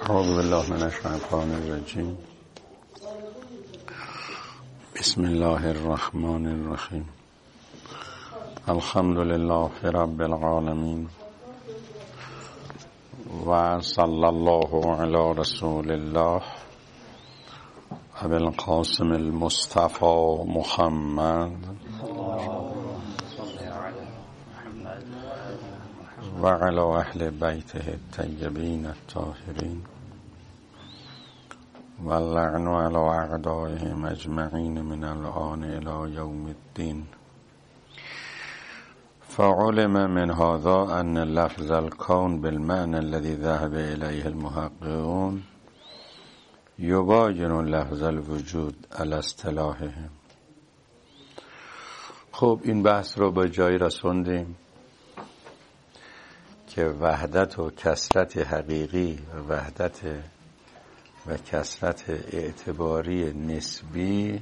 اعوذ بالله من الشیطان الرجیم. بسم الله الرحمن الرحیم. الحمد لله رب العالمین و صلی الله علی رسول الله ابی القاسم المصطفى محمد و علی اهل بیته الطیبین الطاهرین و اللعن علی اعدائهم اجمعین من الآن الی یوم الدین. فعلم من هذا ان لفظ الكون بالمعنى الذي ذهب اليه المحققون يباين لفظ الوجود على اصطلاحهم. خب این بحث رو به جایی رسوندیم که وحدت و کثرت حقیقی و کثرت اعتباری نسبی،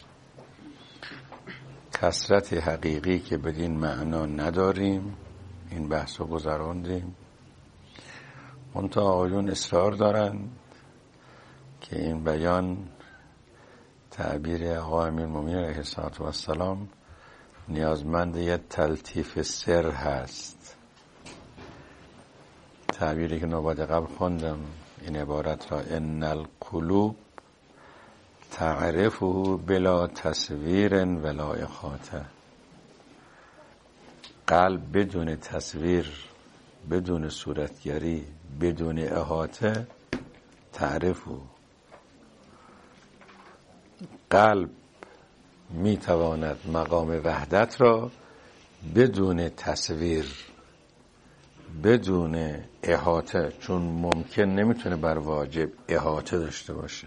کثرت حقیقی که بدین معنا نداریم، این بحث رو گذراندیم. منتها آقایون اصرار دارن که این بیان تعبیر آقا امیرالمومنین علیه السلام نیازمند یه تلطیف سر هست. تعبیری که نوبت قبل خوندم این عبارت را ان القلوب تعرفه بلا تصویر ولا احاطه. قلب بدون تصویر، بدون صورتگری، بدون احاطه تعرفه. قلب میتواند مقام وحدت را بدون تصویر، بدون احاطه، چون ممکن نمیتونه بر واجب احاطه داشته باشه.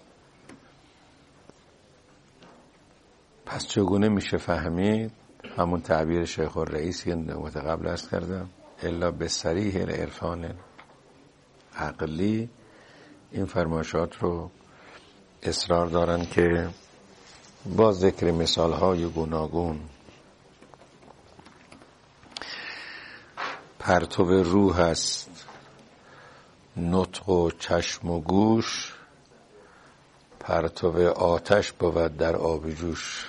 پس چگونه میشه فهمید؟ همون تعبیر شیخ الرئیسی که نوبت قبل عرض کردم، الا به صریح العرفان عقلی. این فرمایشات رو اصرار دارن که با ذکر مثالهای گوناگون پرتو روح است نطق و چشم و گوش، پرتو آتش بود در آب جوش.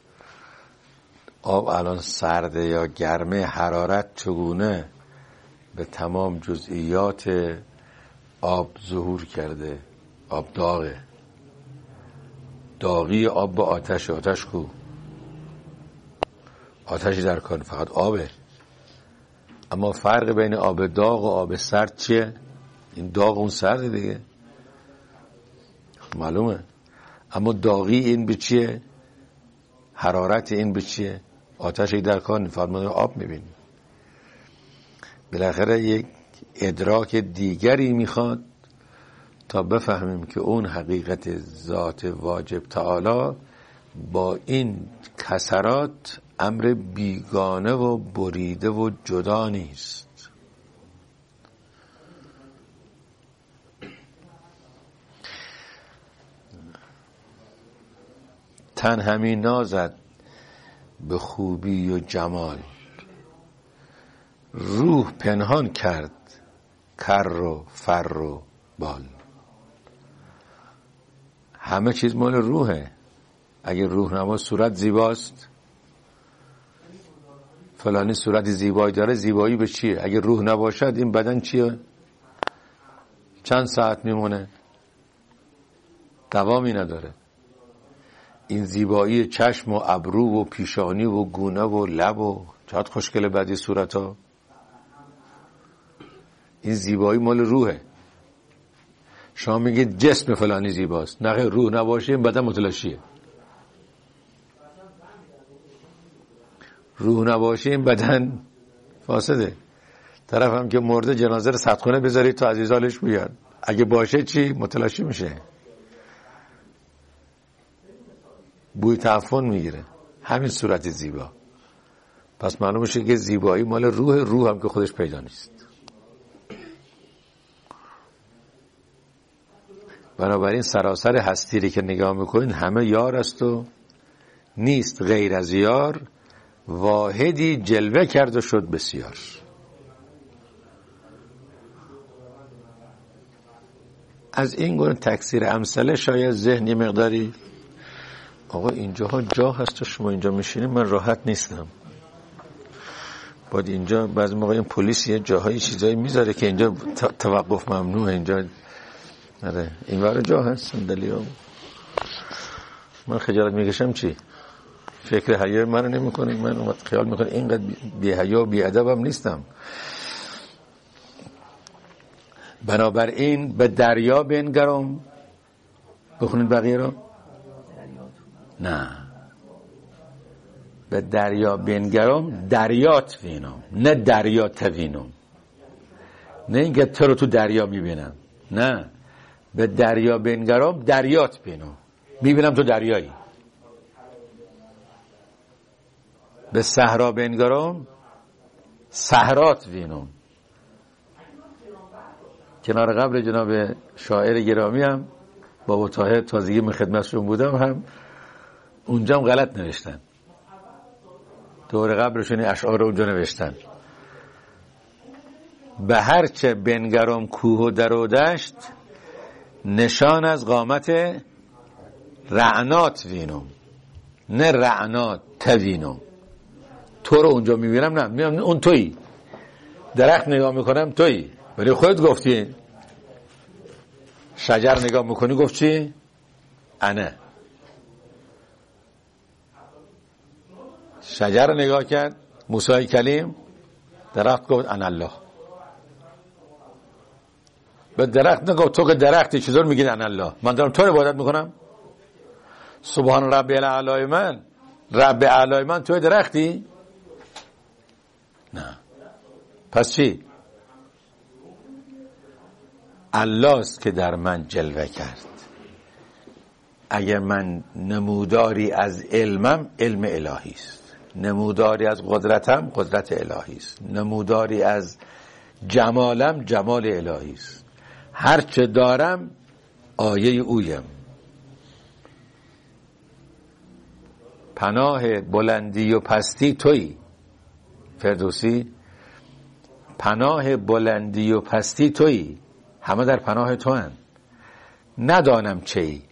آب الان سرده یا گرمه، حرارت چگونه به تمام جزئیات آب ظهور کرده. آب داغه، داغی آب با آتش. آتش کو؟ آتشی در کار فقط آبه. اما فرق بین آب داغ و آب سرد چیه؟ این داغ اون سرده دیگه، معلومه. اما داغی این به چیه؟ حرارت این به چیه؟ آتشی در کار فرمان آب میبینی. بالاخره یک ادراک دیگری میخواد تا بفهمیم که اون حقیقت ذات واجب تعالی با این کسرات امر بیگانه و بریده و جدا نیست. تن همی نازد به خوبی و جمال، روح پنهان کرد کر و فر و بال. همه چیز مال روحه. اگر روح نباشه صورت زیباست، فلانی صورت زیبایی داره، زیبایی به چیه؟ اگر روح نباشد این بدن چیه؟ چند ساعت میمونه؟ دوامی نداره. این زیبایی چشم و ابرو و پیشانی و گونه و لب و چقدر خوشگله بعضی صورت ها، این زیبایی مال روحه. شما میگید جسم فلانی زیباست، نه روح نباشه این بدن متلاشیه. روح نباشه این بدن فاسده. طرف هم که مرده جنازه رو صدخونه بذارید تا عزیزالش بیاد، اگه باشه چی؟ متلاشی میشه، بوی تعفن میگیره. همین صورت زیبا. پس معلوم میشه که زیبایی مال روح، روح هم که خودش پیدا نیست. بنابراین سراسر هستی که نگاه میکنین همه یار است و نیست غیر از یار، واحدی جلوه کرد و شد بسیار. از این گونه تکثیر امثله شاید ذهن یه مقداری آقا اینجاها جا هست و شما اینجا میشینید من راحت نیستم، باید اینجا بعضی موقع این پلیس یه جاهای چیزایی میذاره که اینجا توقف ممنوعه، اینجا آره این ور جا هست صندلی‌ها. من خجالت میکشم چی؟ فکر حیا منو نمیکنید؟ من خیال میکنم اینقدر بی حیا و بی ادبم نیستم. بنابراین به دریا بنگرم. بخونید بقیه رو. نه به دریا بنگرم دریات وینم، نه دریات وینم. نه اینکه تو رو تو دریا میبینم، نه به دریا بنگرم دریات بینم، میبینم تو دریایی. به صحرا بنگرم صحرات وینم. کنار قبر جناب شاعر گرامی هم بابا طاهر تازگی من خدمتشون بودم، هم اونجا هم غلط نوشتن، دور قبرشون اشعار اونجا نوشتن. به هرچه بنگرم کوه و در و دشت، نشان از قامت رعنات وینم، نه رعنات توینم. تو رو اونجا میبینم، نه میبینم اون تویی. درخت نگاه میکنم تویی، ولی خودت گفتی. شجر نگاه میکنی گفت چی؟ انه. شجر رو نگاه کرد موسی کلیم، درخت گفت انا الله. به درخت نگفت تو که درختی چطور میگید انا الله؟ من دارم تو رو عبادت میکنم. سبحان ربی الاعلی من، رب اعلی من توی درختی؟ نه. پس چی؟ الله است که در من جلوه کرد. اگر من نموداری از علمم، علم الهی است. نموداری از قدرتم، قدرت الهی است. نموداری از جمالم، جمال الهی است. هر چه دارم آیه اویم. پناه بلندی و پستی تویی. فردوسی پناه بلندی و پستی تویی، همه در پناه تو هن. ندانم چی.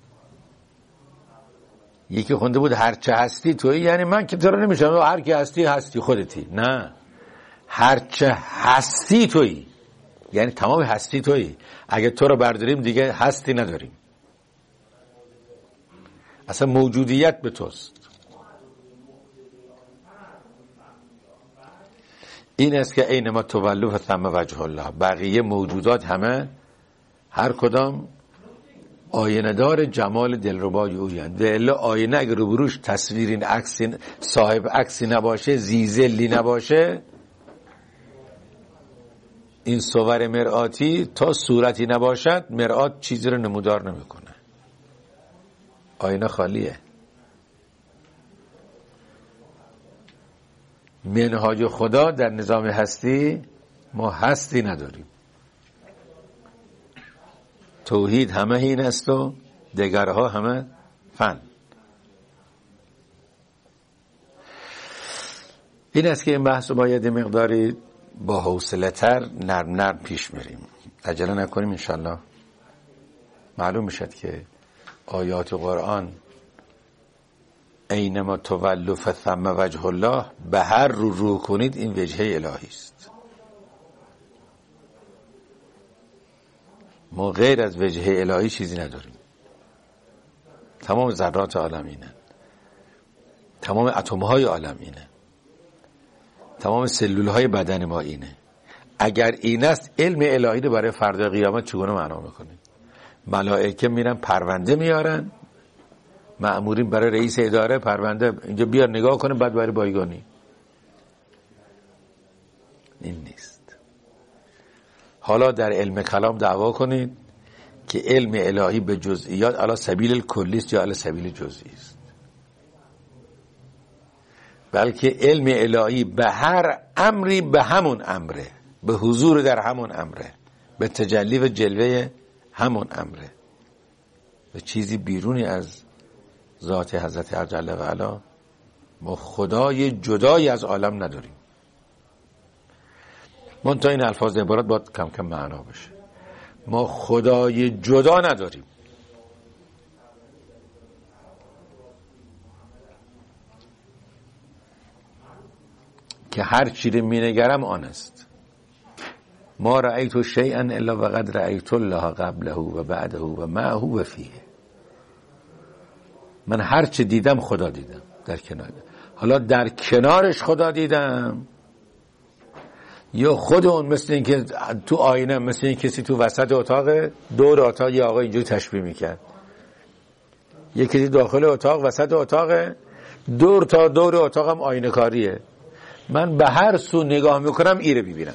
یکی خونده بود هر چه هستی تویی، یعنی من که تو رو نمیشم، هر که هستی هستی خودتی. نه، هر چه هستی تویی، یعنی تمام هستی تویی. اگه تو رو برداریم دیگه هستی نداریم، اصلا موجودیت به توست. این است که اینما تولوا فثم وجه الله. بقیه موجودات همه هر کدام آینه دار جمال دلربای اویند. و الا آینه اگر روبروش تصویرین عکسی صاحب عکسی نباشه، زیزلی نباشه، این صور مرآتی تا صورتی نباشد مرآت چیزی رو نمودار نمیکنه. آینه خالیه. منهاج خدا در نظام هستی، ما هستی نداریم. توحید همه این است و دیگرها همه فن. این است که این بحث رو باید مقداری با حوصله تر نرم پیش بریم، عجله نکنیم. انشالله معلوم میشد که آیات قرآن اینما تولوا فثم وجه الله، به هر رو کنید این وجهه الهی است. ما غیر از وجهه الهی چیزی نداریم. تمام ذرات عالم اینه، تمام اتم‌های عالم اینه، تمام سلول‌های بدن ما اینه. اگر این است علم الهی رو برای فردا قیامت چگونه معنا میکنید؟ ملائکه میرن پرونده میارن، مأمورین برای رئیس اداره پرونده اینجا بیار نگاه کنه، بعد برای بایگانی. این نیست. حالا در علم کلام دعوا کنید که علم الهی به جزئیات علی سبیل الکلی است یا علی سبیل جزئی است. بلکه علم الهی به هر امری به همون امره، به حضور در همون امره، به تجلی و جلوه همون امره. و چیزی بیرونی از ذات حضرت جل و علا، ما خدای جدایی از عالم نداریم. منتها این الفاظ عبارت باید کم کم معنا بشه. ما خدای جدا نداریم که هر چی رو می‌نگرم آن است. ما رأیت شیئا الا وقد رأیت الله قبله و بعده و معه و فیه. من هر چی دیدم خدا دیدم در کنار. حالا در کنارش خدا دیدم یا خود اون مثل این که تو آینه، مثل این کسی تو وسط اتاق دور اتاق یه آقا اینجوری تشبیه میکرد، یه کسی داخل اتاق وسط اتاق دور تا دور اتاقم آینه کاریه، من به هر سو نگاه میکنم ایره ببینم.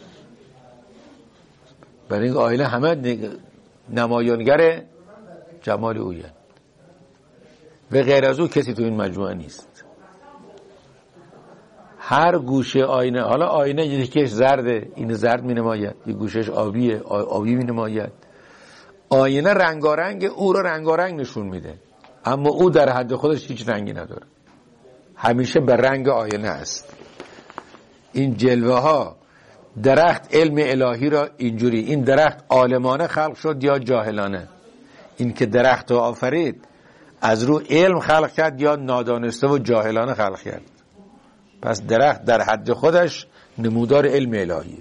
برای این آینه همه نمایانگر جمال اویه و غیر از او کسی تو این مجموعه نیست. هر گوشه آینه، حالا آینه یکیش زرده، این زرد می نماید، یک گوشش آبیه، آبی می نماید. آینه رنگارنگ، او رو رنگارنگ نشون میده، اما او در حد خودش هیچ رنگی نداره، همیشه به رنگ آینه است. این جلوه ها، درخت علم الهی را اینجوری، این درخت عالمانه خلق شد یا جاهلانه؟ این که درخت رو آفرید از رو علم خلق کرد یا نادانسته و جاهلانه خلق کرد؟ پس درخت در حد خودش نمودار علم الهی.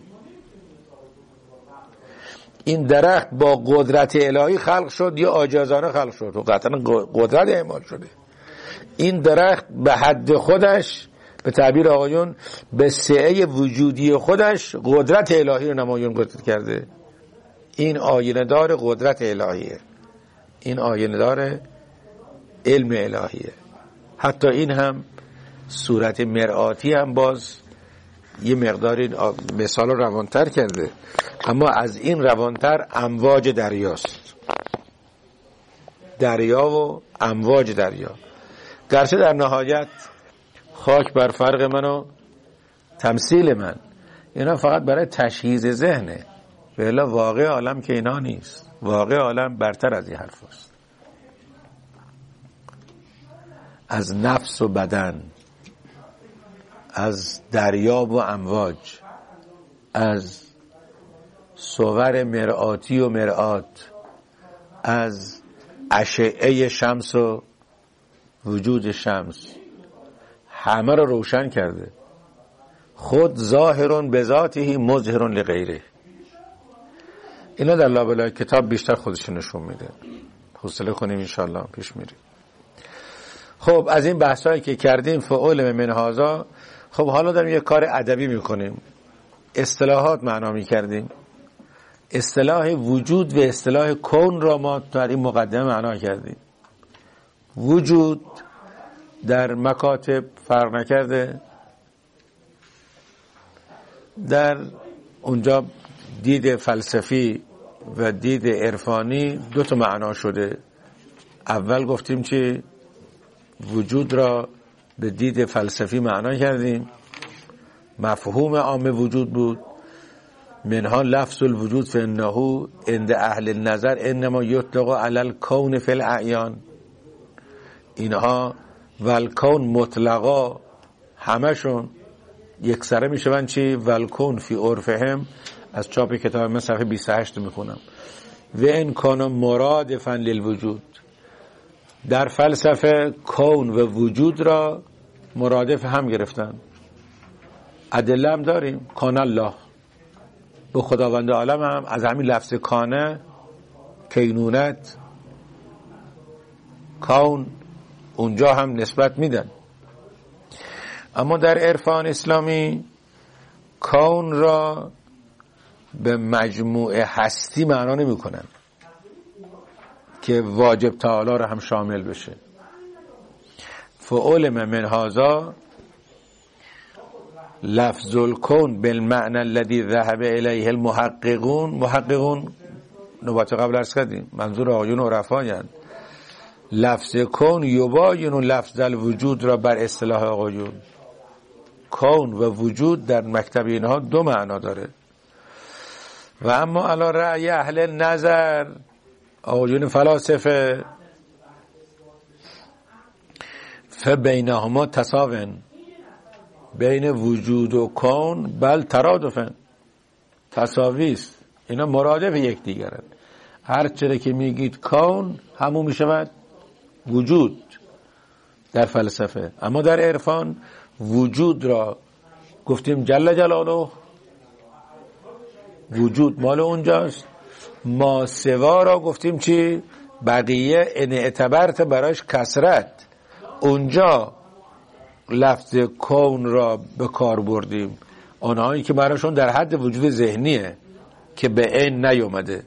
این درخت با قدرت الهی خلق شد یا عاجزانه خلق شد؟ و قطعا قدرت اعمال شده. این درخت به حد خودش، به تعبیر آقایون به سعه وجودی خودش قدرت الهی رو نمایان قدرت کرده. این آینه دار قدرت الهیه، این آینه دار علم الهیه. حتی این هم صورت مرآتی هم باز یه مقداری مثال روانتر کرده، اما از این روانتر امواج دریاست، دریا و امواج دریا. گرچه در نهایت خاک بر فرق من و تمثیل من، اینا فقط برای تشخیص ذهنه، و الا واقع عالم که اینا نیست. واقع عالم برتر از این حرف است. از نفس و بدن، از دریا و امواج، از صور مرآتی و مرآت، از اشعه شمس و وجود شمس، همه رو روشن کرده. خود ظاهرون به ذاته مظهرون لغیره. اینا در لابلای کتاب بیشتر خودش نشون میده. حوصله کنیم انشالله پیش میریم. خب از این بحثایی که کردیم فعول من هذا، خب حالا داریم یه کار ادبی میکنیم، اصطلاحات معنا میکردیم. اصطلاح وجود و اصطلاح کون را ما در این مقدمه معنا کردیم. وجود در مکاتب فرق نکرده، در اونجا دید فلسفی و دید عرفانی دو تا معنا شده. اول گفتیم که وجود را به دید فلسفی معنا کردیم، مفهوم عام وجود بود، منها لفظ الوجود فانه عند اهل النظر انما یطلق علی الکون فی الاعیان. اینها والکون مطلقا همشون یک سره میشون چی؟ والکون فی عرفهم. از چاپ کتاب من صفحه 28 میخونم. و این کان مرادفا للوجود. در فلسفه کون و وجود را مرادف هم گرفتن. ادله هم داریم. کان الله، به خداوند عالم هم از همین لفظ کانه، کینونت، کون، اونجا هم نسبت میدن. اما در عرفان اسلامی کون را به مجموعه هستی معنا نمی کنن که واجب تعالی را هم شامل بشه. فعلم من هذا لفظ الکون بالمعنى الذي ذهب الیه المحققون. محققون نوبت قبل عرض کردیم منظور آقایون عرفایند. لفظ کون یباین لفظ الوجود را بر اصطلاح آقایون. کون و وجود در مکتب اینها دو معنا داره. و اما علی رأی اهل نظر، آقایون فلاسفه، فبینهما تساون، بین وجود و کون بل ترادفن، تساوی است. اینا مرادف یکدیگرند. هر چیزی که میگید کون همون میشود وجود در فلسفه. اما در عرفان وجود را گفتیم جل جلاله وجود مال اونجاست، ما سوا را گفتیم چی؟ بقیه ان اعتبرت براش کسرت، اونجا لفظ کون را به کار بردیم، آنهایی که براشون در حد وجود ذهنیه که به عین نیومده.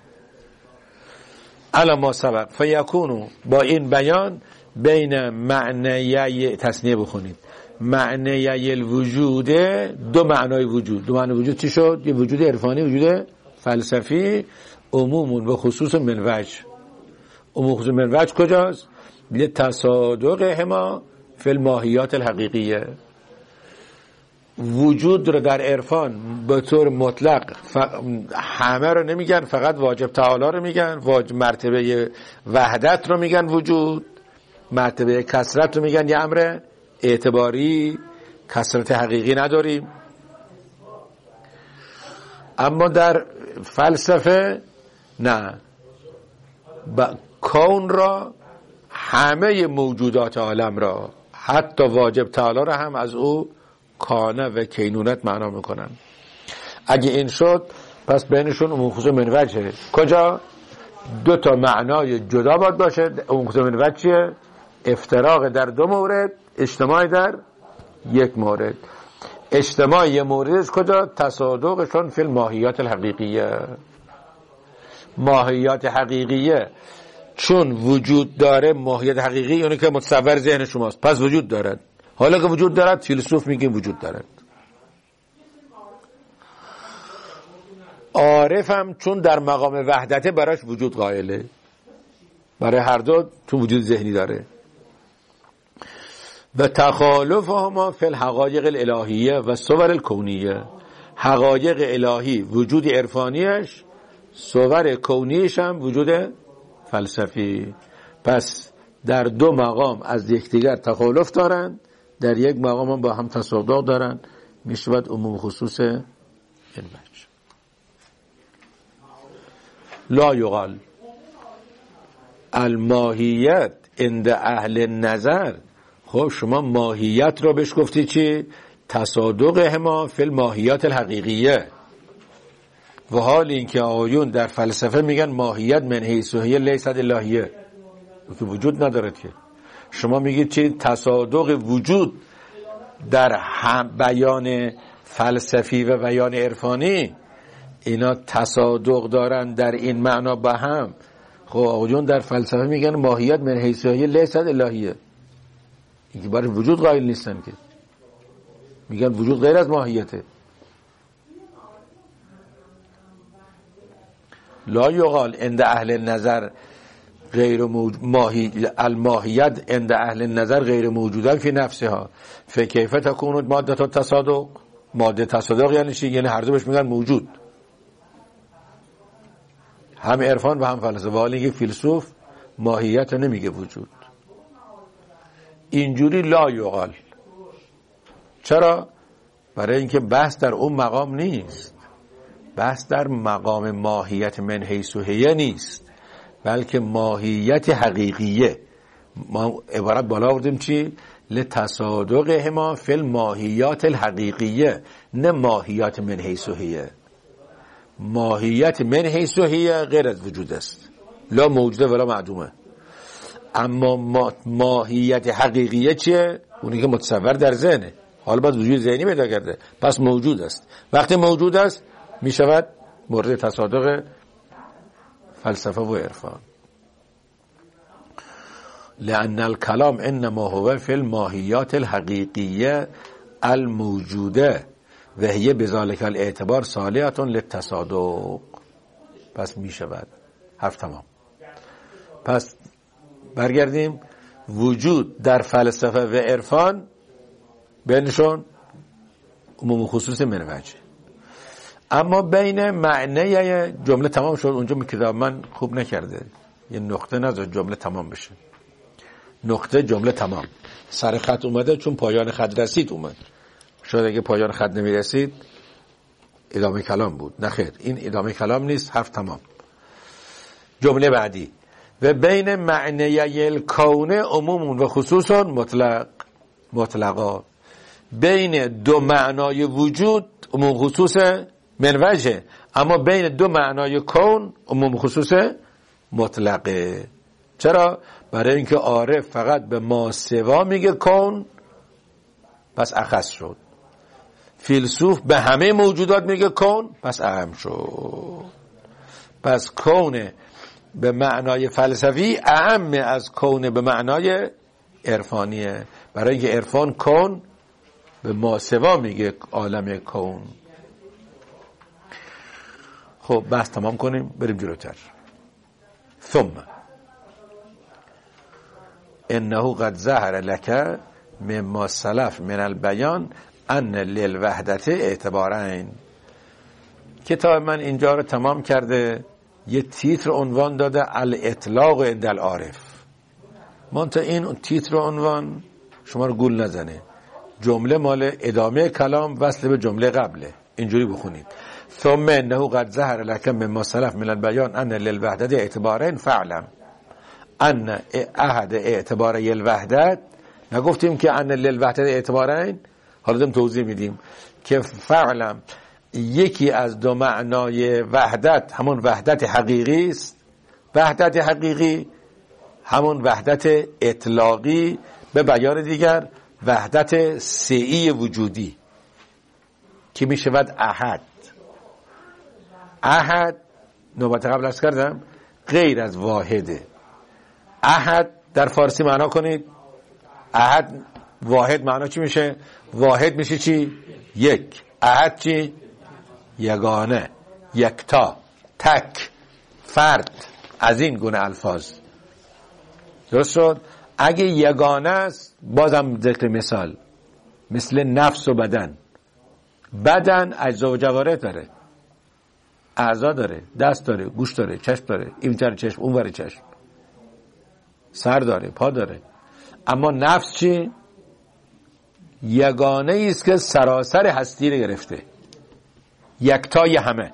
الا ما سبق فیکونو، با این بیان بین معنی تصنیه بخونید، معنی الوجود، دو معنای وجود. دو معنای وجود چی شد؟ یه وجود عرفانی، وجود فلسفی، عمومون به خصوص من وجه. عموم خصوص من وجه کجاست؟ لتصادقهما فی الماهیات الحقیقیه. وجود رو در عرفان به طور مطلق همه رو نمیگن، فقط واجب تعالی رو میگن، مرتبه وحدت رو میگن وجود، مرتبه کثرت رو میگن یه امر اعتباری، کثرت حقیقی نداریم. اما در فلسفه نه، کون را، همه موجودات عالم را، حتی واجب تعالی را هم از او کانه و کینونت معنا میکنن. اگه این شد پس بینشون عموم خصوص من وجهه. کجا؟ دو تا معنای جدا باید باشه. عموم خصوص من وجه چیه؟ افتراق در دو مورد، اجتماع در یک مورد. اجتماع یه موردش کجا؟ تصادقشون فی الماهیات الحقیقیه. ماهیات حقیقیه چون وجود داره، ماهیت حقیقی اونی که متصور ذهن شماست، پس وجود دارد. حالا که وجود دارد، فیلسوف میگه وجود دارد. عارف هم چون در مقام وحدت براش وجود قائله. برای هر دو تو وجود ذهنی داره. و تخالفهما فی الحقایق الالهیه و صور الکونیه. حقایق الهی وجود عرفانیش، صور کونیش هم وجود فلسفی. پس در دو مقام از یکدیگر تخالف دارند، در یک مقام هم با هم تصادق دارند. میشود عموم خصوص این وجه. لا یقال الماهیت عند اهل نظر. خب شما ماهیت را بهش گفتی چی؟ تصادقهما فی الماهیات الحقیقیه. و حال اینکه آیون در فلسفه میگن ماهیت من حیث هی لیست الهیه، که وجود نداره. که شما میگید چی؟ تصادق وجود در بیان فلسفی و بیان عرفانی، اینا تصادق دارن در این معنا با هم. خب آیون در فلسفه میگن ماهیت من حیث هی لیست الهیه، اینکه برای وجود قائل نیستن، که میگن وجود غیر از ماهیته. لا یقال عند اهل نظر غیر الماهیت عند اهل نظر غیر موجوده فی نفسها فکیف تکون ماده تصادق. ماده تصادق یعنی چی؟ یعنی هر دو بهش میگن موجود، هم عرفان و هم فلسفه. ولی اینکه فیلسوف ماهیت نمیگه وجود. اینجوری لا یقال. چرا؟ برای اینکه بحث در اون مقام نیست، بحث در مقام ماهیت من حیث هی نیست، بلکه ماهیت حقیقیه. ما عبارت بالا آوردیم چی؟ لتصادقهما فی الماهیات الحقیقیه، نه ماهیت من حیث هی. ماهیت من حیث هی غیر از وجود است، لا موجوده ولا معدومه. اما ماهیت حقیقیه چیه؟ اونی که متصور در ذهنه، حالا باید وجود ذهنی پیدا کرده، پس موجود است. وقتی موجود است می شود مورد تصادق فلسفه و عرفان. لأن الكلام انما هو فی الماهیات الحقیقیه الموجوده و هی بذالک الاعتبار صالحة للتصادق. پس می شود. حرف تمام. پس برگردیم. وجود در فلسفه و عرفان بینشون عموم خصوص من وجه. اما بین معنی جمله تمام شد. اونجا کتاب من خوب نکرده، یه نقطه نذار جمله تمام بشه. نقطه جمله تمام، سر خط اومده چون پایان خط رسید اومد. شاید اگه پایان خط نمیرسید ادامه کلام بود. نه خیر، این ادامه کلام نیست، حرف تمام. جمله بعدی: و بین معنی الکون عموم و خصوص مطلقا. بین دو معنای وجود عموم خصوص من وجه، اما بین دو معنای کون عموم خصوص مطلقه. چرا؟ برای اینکه عارف فقط به ما سوا میگه کون، پس اخص شد. فیلسوف به همه موجودات میگه کون، پس اعم شد. پس کون به معنای فلسفی اعم از کون به معنای عرفانیه، برای اینکه عرفان کون به ما سوا میگه عالم کون. خب بحث تمام کنیم، بریم جلوتر. ثم انه قد ظهر لك مما سلف من البیان ان للوحدت اعتبارین. کتاب من اینجا رو تمام کرده، یه تیتر عنوان داده الاطلاق عند العارف. منتها این تیتر عنوان شما رو گول نزنه، جمله مال ادامه کلام وصل به جمله قبله. اینجوری بخونید: ثم انه قد ظهر لك مما سلف من البیان ان للوحدت اعتبارین فاعلم ان احد اعتباری الوحدت. نگفتیم که ان للوحدت اعتبارین؟ حالا داریم توضیح میدیم که فعلم یکی از دو معنای وحدت همون وحدت حقیقی است. وحدت حقیقی همون وحدت اطلاقی، به بیان دیگر وحدت سعی وجودی که می شود احد. احد نوبت قبل عرض کردم غیر از واحده. احد در فارسی معنا کنید. احد واحد معنا چی میشه؟ واحد میشه چی؟ یک. احد چی؟ یگانه، یکتا، تک، فرد، از این گونه الفاظ. درست شد؟ اگه یگانه است بازم ذکر مثال، مثل نفس و بدن. بدن اجزا و جوارح داره، اعضا داره، دست داره، گوش داره، چشم داره، این ور چشم اون ور چشم، سر داره، پا داره. اما نفس چی؟ یگانه است که سراسر هستی رو گرفته، یکتای همه،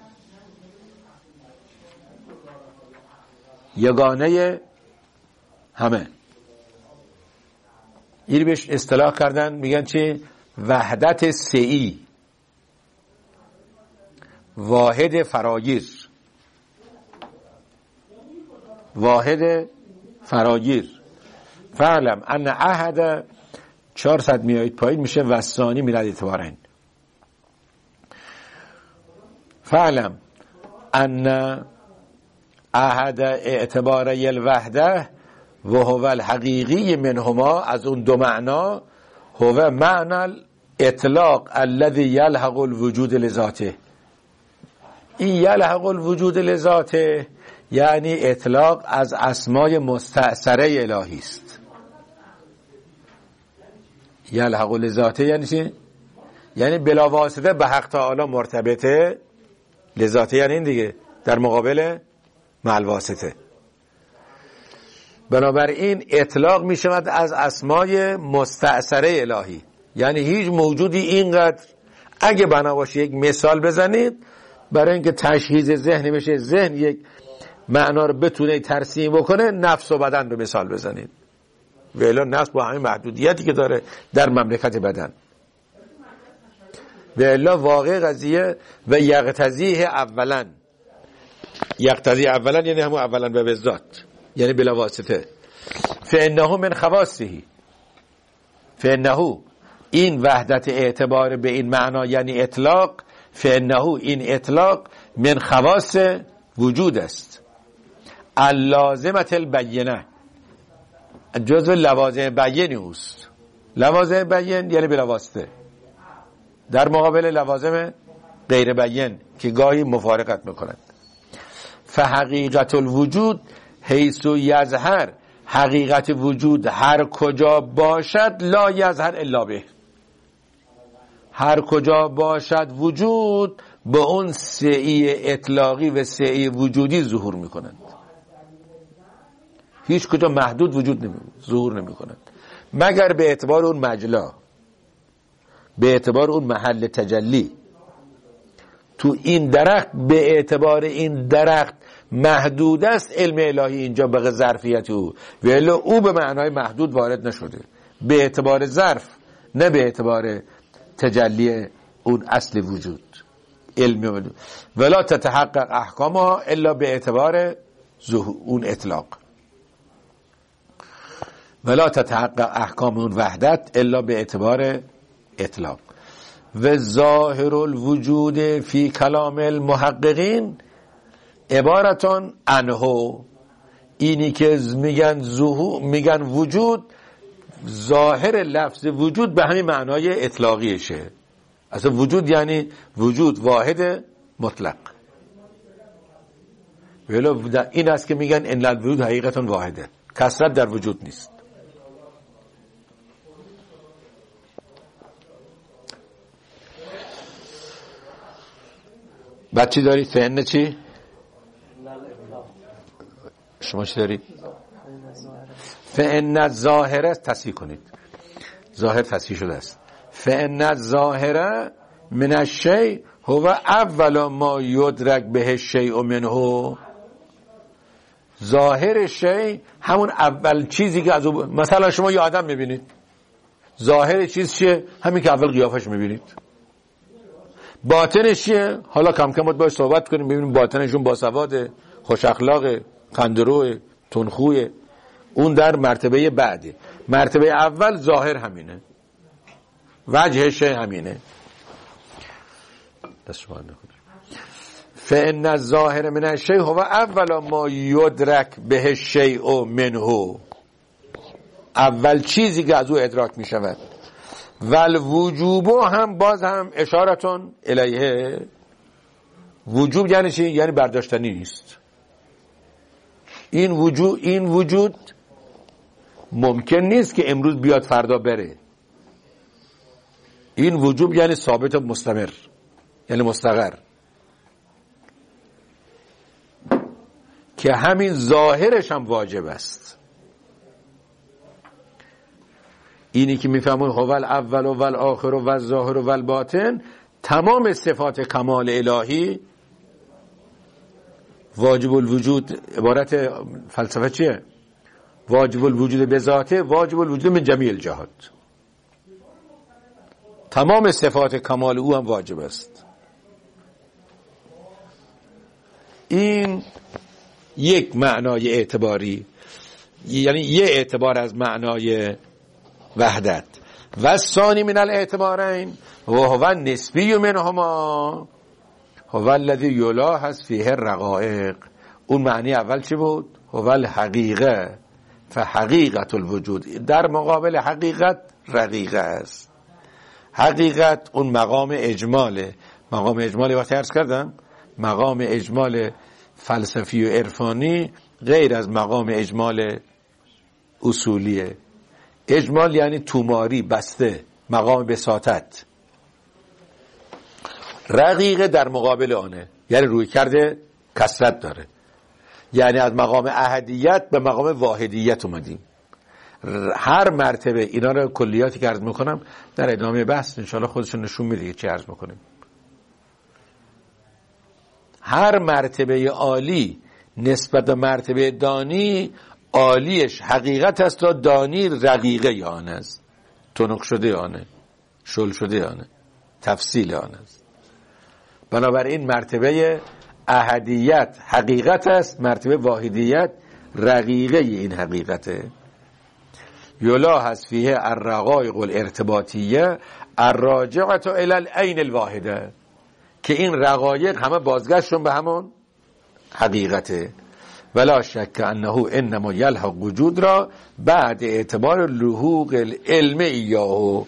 یگانه همه. این بهش اصطلاح کردن، میگن چی؟ وحدت سعی، واحد فراگیر، واحد فراگیر. فعلم ان احد 400 میایید پایین میشه وسانی میرد اعتبارین. فعلم ان احد اعتباری الوحده و هو الحقیقی منهما، از اون دو معنا، هو معنی الاطلاق الذي یلحق الوجود لذاته. این یلحق الوجود لذاته یعنی اطلاق از اسمای مستأثره الهی است. یلحق لذاته یعنی چی؟ یعنی بلا واسطه به حق تعالی مرتبطه. لذاته یعنی این دیگه، در مقابل معالواسطه. بنابراین اطلاق می شود از اسمای مستأثره الهی، یعنی هیچ موجودی اینقدر، اگه بنا باشه یک مثال بزنید برای اینکه تشخیص ذهنی بشه، ذهن یک معنا رو بتونه ترسیم بکنه، نفس و بدن رو مثال بزنید. و الا نفس با همین محدودیتی که داره در مملکت بدن، و الا واقع قضیه و یقتضیه اولا، یقتضی اولا یعنی همون اولا به بالذات، یعنی بلا واسطه. فانه من خواصه، فانه این وحدت اعتبار به این معنا یعنی اطلاق، فانه این اطلاق من خواص وجود است، اللازمت البینه، جزء لوازم بیانی اوست. لوازم بیان یعنی بلا واسطه، در مقابل لوازم غیر بیان که گاهی مفارقت میکنند. فحقیقت الوجود حیث یظهر، حقیقت وجود هر کجا باشد، لا یظهر الا به، هر کجا باشد وجود به اون سعی اطلاقی و سعی وجودی ظهور میکنند. هیچ کجا محدود وجود ظهور نمیکنند مگر به اعتبار اون مجلا، به اعتبار اون محل تجلی. تو این درخت به اعتبار این درخت محدود است، علم الهی اینجا به ظرفیت او، ولی او به معنای محدود وارد نشده، به اعتبار ظرف، نه به اعتبار تجلی اون اصل وجود. علم ولا تتحقق احکامها الا به اعتبار اون اطلاق، ولا تتحقق احکام اون وحدت الا به اعتبار اطلاق. و ظاهر الوجود فی کلام المحققین عبارتون عنه، اینی که میگن وجود، ظاهر لفظ وجود به همین معنای اطلاقیشه. اصلا وجود یعنی وجود واحد مطلق، ولی این است که میگن ان الوجود حقیقتون واحده، کثرت در وجود نیست. بعد چی دارید؟ فعن چی؟ شما چی دارید؟ فعن الظاهره تصحیح کنید، ظاهر تصحیح شده است. فعن الظاهره من الشیء هو اول ما یدرک به الشیء منه. ظاهر شیء همون اول چیزی که از او، مثلا شما یه آدم میبینید، ظاهر چیز چیه؟ همین که اول قیافش میبینید. باطنش چیه؟ حالا کم کم باید صحبت کنیم ببینیم باطنشون باسواده، خوش اخلاقه، خندروه، تنخوه. اون در مرتبه بعده. مرتبه اول ظاهر همینه، وجهش همینه. فإن الظاهر من الشیء هو اول ما یدرک به الشیء منه، اول چیزی که از او ادراک می شود. والوجوب هم باز هم اشارتون الیه. وجوب یعنی چی؟ یعنی برداشتنی نیست. این وجود ممکن نیست که امروز بیاد فردا بره. این وجوب یعنی ثابت و مستمر، یعنی مستقر، که همین ظاهرش هم واجب است. اینی که میفهمون هو الاول و الاخر و الظاهر و الباطن، تمام صفات کمال الهی. واجب الوجود عبارت فلسفه چیه؟ واجب الوجود به ذاته، واجب الوجود من جمیع الجهات. تمام صفات کمال او هم واجب است. این یک معنای اعتباری، یعنی یه اعتبار از معنای وحدت. و ثانی من الاعتبارین و هو نسبی منهما هو الذی یلاحظ فیه الرقائق. اون معنی اول چی بود؟ هو الحقیقه فحقیقت الوجود. در مقابل حقیقت رقیقه است. حقیقت اون مقام اجماله. مقام اجمالی وقتی عرض کردم، مقام اجمال فلسفی و عرفانی غیر از مقام اجمال اصولیه. اجمال یعنی توماری، بسته، مقام بساطت. رقیقه در مقابل آنه، یعنی روی کرده کثرت داره. یعنی از مقام احدیت به مقام واحدیت اومدیم. هر مرتبه، اینا رو کلیاتی که عرض میکنم در ادامه بحث انشاءالله خودشون نشون میده چی عرض میکنیم. هر مرتبه عالی نسبت به مرتبه دانی، عالیش حقیقت است تا دانی رقیقه آن است، تنق شده آنه، شل شده آنه، تفصیل آن است. بنابراین مرتبه احدیت حقیقت است، مرتبه واحدیت رقیقه این حقیقته. یلاحظ فیه الرقایق الارتباطیه الراجعه الی العین الواحده، که این رقایق همه بازگشتشون به همون حقیقته. ولا شک انه انما یلحق وجود را بعد اعتبار لحوق العلم ایاه،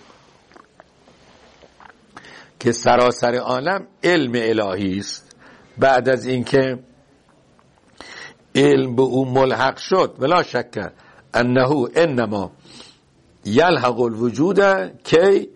که سراسر عالم علم الهی است بعد از اینکه علم به او ملحق شد. ولا شک انه انما یلحق الوجود که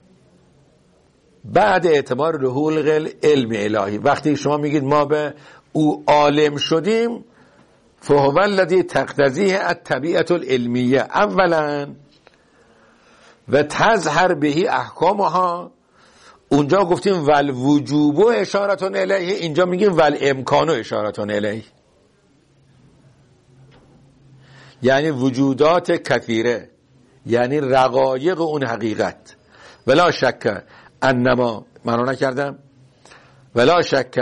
بعد اعتبار لحوق العلم الهی. وقتی شما میگید ما به او عالم شدیم، فهو الذی تقتضیه الطبیعه العلمیه اولا و تظهر به احکامها، اونجا گفتیم ول وجوب و اشارتون الیه، اینجا میگیم ول امکان و اشارتون الیه، یعنی وجودات کثیره، یعنی رقایق اون حقیقت. ولا شک انما، منو نکردم، ولا شک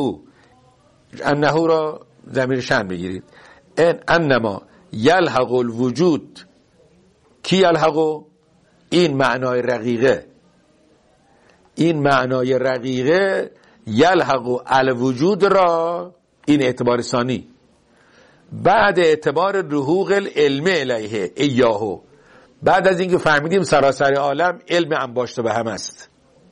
انه را ضمیر شأن بگیرید، انما یلحق الوجود، کی یلحق؟ این معنای رقیقه، این معنای رقیقه یلحق الوجود را، این اعتبار ثانی، بعد اعتبار لحوق العلم الیه ایاهو، بعد از اینکه فهمیدیم سراسر عالم علم انباشته به هم است.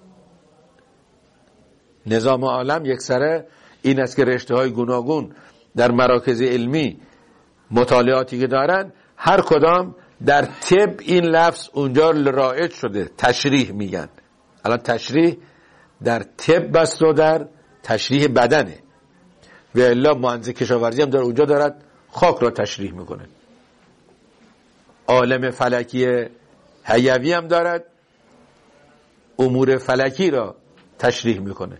نظام عالم یک سره این است که رشته های گوناگون در مراکز علمی مطالعاتی که دارن، هر کدام در طب این لفظ اونجا رایج شده، تشریح میگن. الان تشریح در طب بست و در تشریح بدنه، و الا مهندس کشاورزی هم در اونجا دارد خاک را تشریح میکنه. عالم فلکی حیوی هم دارد امور فلکی را تشریح میکنه.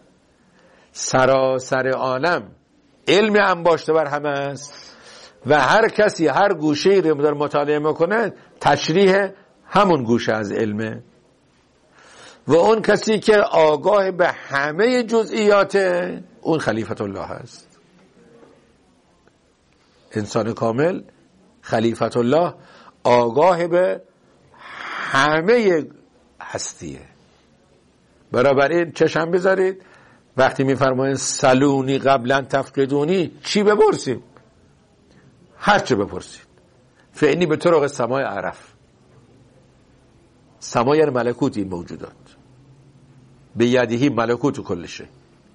سراسر عالم علم انباشته بر هم است و هر کسی هر گوشه‌ای رو در مطالعه میکنه تشریح همون گوشه از علمه، و اون کسی که آگاه به همه جزئیات اون خلیفت الله است. انسان کامل خلیفت الله آگاه به همه هستیه. بنابراین چشم بذارید وقتی میفرمایید سلونی قبلا تفقدونی، چی بپرسیم؟ هر چه بپرسید. فعنی به طرق سمای عرف، سما یعنی ملکوت این موجودات، به یدهی ملکوت کل شی.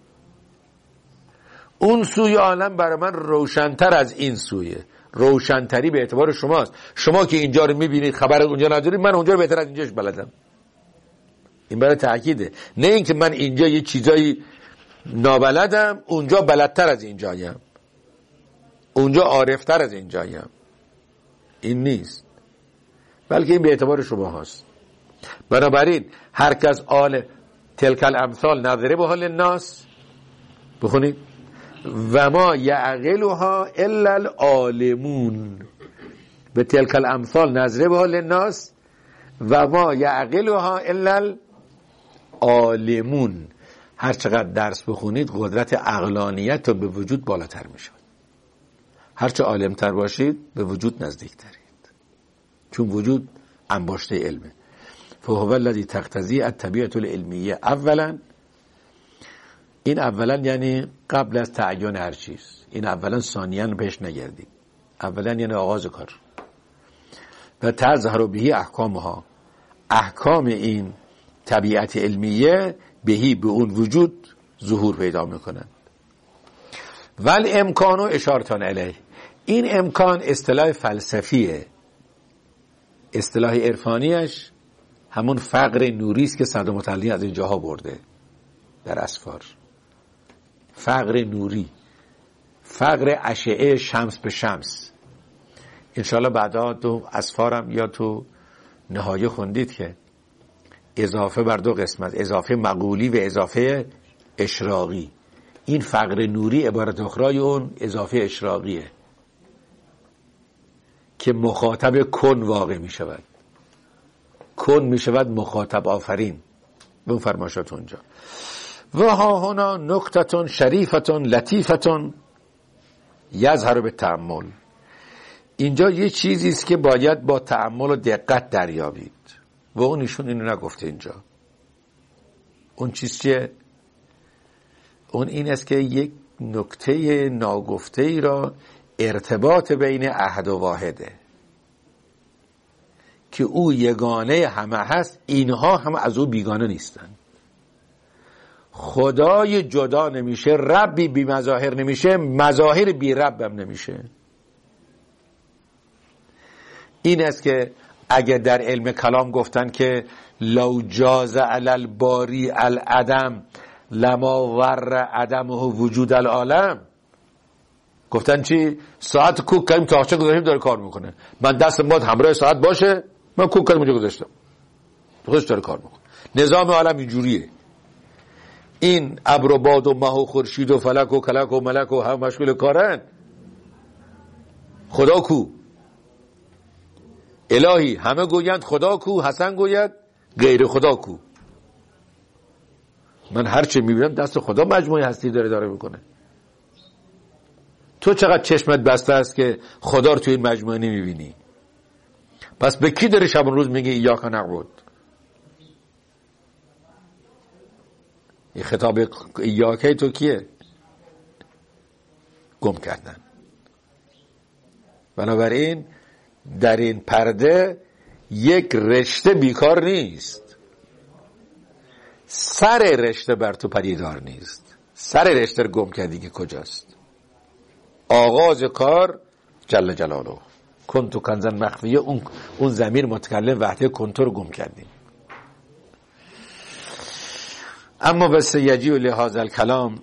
اون سوی عالم برای من روشنتر از این سویه، روشنتری به اعتبار شماست. شما که اینجا رو میبینید خبر اونجا ندارید، من اونجا رو بهتر از اینجاش بلدم. این برای تأکیده، نه اینکه من اینجا یه چیزایی نابلدم اونجا بلدتر از اینجایم، اونجا عارفتر از اینجایم. این نیست، بلکه این به اعتبار شما هست. بنابراین هر کس آل تلک الامثال نضربها للناس، بخونید، و ما یعقلها الا العالمون، به تلک الامثال نضربها للناس و ما یعقلها الا العالمون. هر چقدر درس بخونید قدرت عقلانیت رو به وجود بالاتر می شود. هر چه عالمتر باشید به وجود نزدیک ترید، چون وجود انباشته علمه. فهو الذی تقتضی الطبیعة العلمیه. اولا، این اولا یعنی قبل از تعین هر چیز، این اولا ثانیاً بهش نگردید. اولا یعنی آغاز کار. و تظهر بهی احکامها، احکام این طبیعت علمیه بهی به اون وجود ظهور پیدا میکنند. ول امکان و اشارتان علیه، این امکان اصطلاح فلسفیه، اصطلاح عرفانیش همون فقر نوری است که صدر متعلی از اینجاها برده در اسفار. فقر نوری، فقر اشعه شمس به شمس. انشاءالله بعدا تو اسفارم یا تو نهایه خوندید که اضافه بر دو قسمت، اضافه مقولی و اضافه اشراقی. این فقر نوری عبارت اخرای اون اضافه اشراقیه که مخاطب کن واقع می شود، کن می شود مخاطب آفرین. به اون فرماشات اونجا و ها هنا نکتتون شریفتون لطیفتون یظهر به تأمل. اینجا یه چیزی است که باید با تأمل و دقت دریابید و اون ایشون اینو نگفته اینجا. اون چیز چیه؟ اون این است که یک نکته ناگفته ای را ارتباط بین احد و واحده که او یگانه همه هست، اینها هم از او بیگانه نیستن. خدای جدا نمیشه، ربی بی مظاهر نمیشه، مظاهر بی رب هم نمیشه. این است که اگر در علم کلام گفتن که لو جاز علی الباری العدم لما ور عدمه وجود العالم، گفتن چی؟ ساعت کوک کردیم تاقچه گذاشتیم داره کار میکنه، من دست باد همراه ساعت باشه، من کوک کردیم اونجا گذاشتم خودش داره کار میکنه. نظام عالم اینجوریه، این ابر و باد و مه و خورشید و فلک و کلک و ملک و هم مشغول کارن. خدا کو؟ الهی همه گویند خدا کو، حسن گوید غیر خدا کو. من هرچه میبینم دست خدا مجموعه هستی داره میکنه. تو چقدر چشمت بسته است که خدا رو توی این مجموعه نمیبینی؟ پس به کی داری شب و روز میگی ایاک نعبد؟ این خطاب ایاکی تو کیه؟ گم کردن. بنابراین در این پرده یک رشته بیکار نیست، سر رشته بر تو پدیدار نیست. سر رشته رو گم کردی که کجاست؟ آغاز کار جل جلاله کنتو کنزن مخفیه، اون ضمیر متکلم وحده کنتو رو گم کردیم. اما بس یجیء لهذا الکلام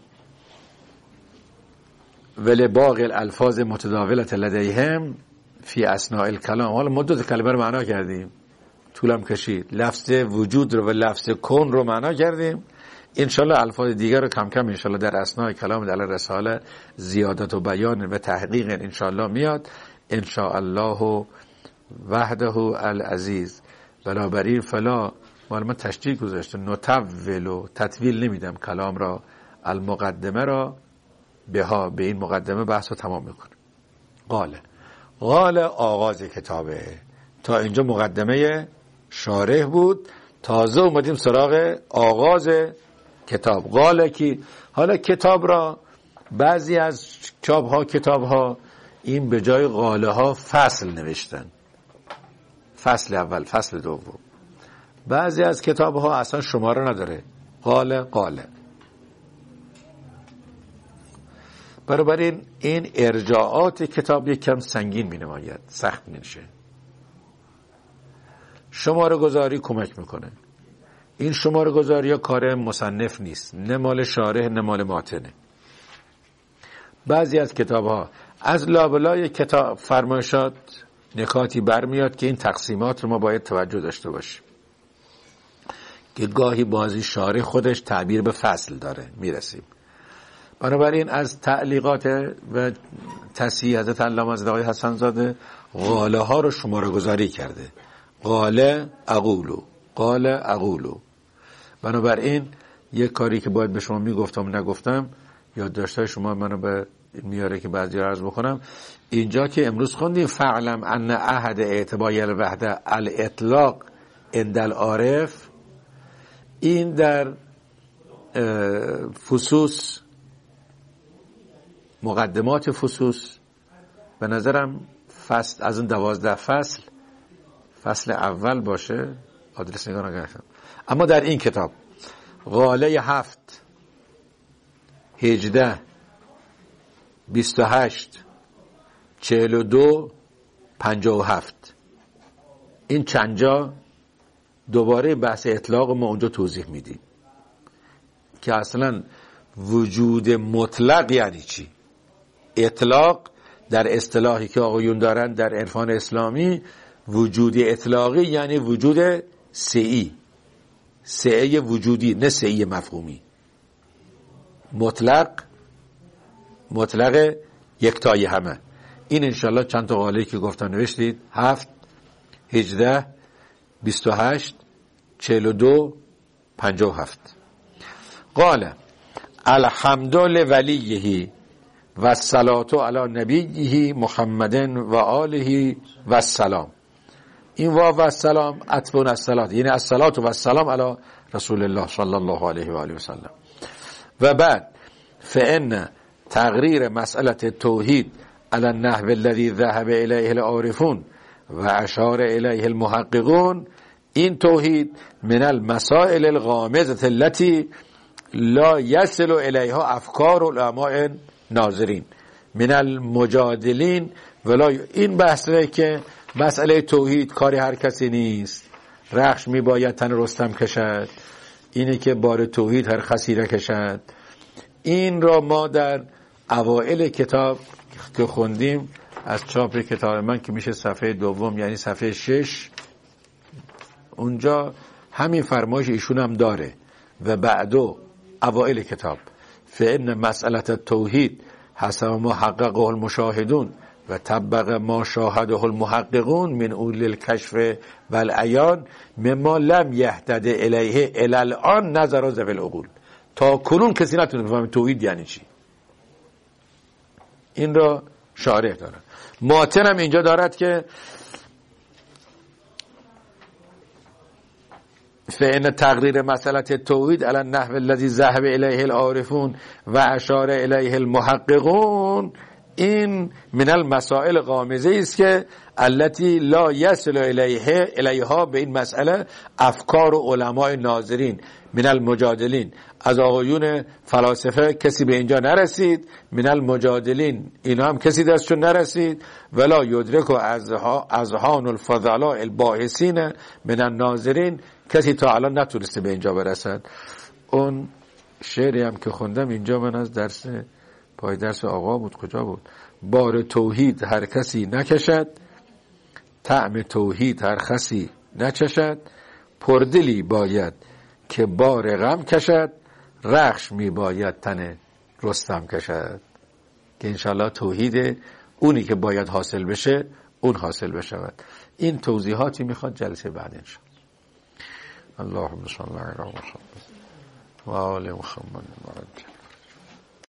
ولباقی الالفاظ متداولة لدیهم فی اثناء الکلام. حالا ما 2 کلمه رو معنا کردیم، طولم کشید. لفظ وجود رو و لفظ کن رو معنا کردیم. انشالله الفاظ دیگر رو کم کم انشالله در اثناء کلام در رساله زیادت و بیان و تحقیق انشالله میاد. انشاءالله وحده العزیز. بنابراین فلا مال من تشدید گذاشته نطول و تطویل نمیدم کلام را، المقدمه را به این مقدمه بحث رو تمام میکنه. قال آغاز کتابه. تا اینجا مقدمه شارح بود، تازه اومدیم سراغ آغاز کتاب. قال کی؟ حالا کتاب را بعضی از کتاب ها این به جای قاله ها فصل نوشتن، فصل اول، فصل دوم. بعضی از کتاب ها اصلا شماره نداره، قاله. بنابراین این ارجاعات کتاب یک کم سنگین می نماید، سخت می نشه. شماره گذاری کمک میکنه. این شماره گذاری ها کار مصنف نیست، نه مال شارح نه مال ماتنه. بعضی از کتاب ها از لابلای کتاب فرمایشات نکاتی برمیاد که این تقسیمات رو ما باید توجه داشته باشیم که گاهی بازی شارح خودش تعبیر به فصل داره، میرسیم. بنابراین از تعلیقات و تصحیح حضرت علامه آقای حسن زاده قاله ها رو شماره گذاری کرده. قاله اقولو. بنابراین یک کاری که باید به شما میگفتم نگفتم، یادداشت‌های شما منو به میاره که بعضی عرض بکنم. اینجا که امروز خوندیم فعلم ان احد اعتبار الوحده الاطلاق عند العارف، این در فصوص، مقدمات فصوص، به نظرم فصل از اون 12 فصل اول باشه، آدرس نگاه نگرفتم. اما در این کتاب قاله 7 18 28 42 57 این چند جا دوباره بحث اطلاق ما اونجا توضیح میدیم که اصلا وجود مطلق یعنی چی. اطلاق در اصطلاحی که آقایون دارن در عرفان اسلامی، وجود اطلاقی یعنی وجود سعی وجودی، نه سعی مفهومی. مطلق یکتای همه. این انشالله چند تا قاله که گفتم نوشتید، 7 18 28 42 57. قال الحمد لولیه و الصلاة علی نبیه محمد و آله و السلام. این واو و السلام عطف بر الصلاة، یعنی الصلاة و السلام علی رسول الله صلی الله علیه و آله و سلم. و بعد فإن تقریر مسئله توحید علی النحو الذی ذهب الیه العارفون و اشار الیه المحققون، این توحید من المسائل الغامضه التي لا يصل الیها افکار علماء ناظرین من المجادلین. ولا این بحثه که مسئله توحید کاری هر کسی نیست، رخش می باید تن رستم کشد، اینه که بار توحید هر خسیره کشد. این را ما در اوائل کتاب که خوندیم از چاپ کتاب من که میشه صفحه دوم، یعنی صفحه 6، اونجا همین فرمایش ایشون هم داره. و بعدو اوائل کتاب فإن مسئله التوحید حسب ما حققه المشاهدون و طبق ما شاهده المحققون من اول الکشف و العیان مما لم یهتد الیه الی الان نظر ذوی العقول. تا کنون کسی نتونه بفهمه توحید یعنی چی. این را شارح دارد. ماتن هم اینجا دارد که فإن تقریر مسئله التوحید علی النحو الذی ذهب الیه العارفون و اشار الیه المحققون این من المسائل غامضه است که التي لا یصل الیها به این مسئله افکار و علماء ناظرین من المجادلین. از آقایون فلاسفه کسی به اینجا نرسید، من المجادلین اینا هم کسی دستشون نرسید، ولا یدرک اذهان الفضلاء الباحثین من الناظرین، کسی تا الان نتونسته به اینجا برسد. اون شعری هم که خوندم اینجا من از درس پای درس آقا بود، کجا بود؟ بار توحید هر کسی نکشد، طعم توحید هر کسی نچشد، پردلی باید که بار غم کشد، رخش می باید تن رستم کشد. که انشالله توحید اونی که باید حاصل بشه اون حاصل بشود. این توضیحاتی میخواد جلسه بعد انشالله. اللهم صل علی محمد و آل محمد.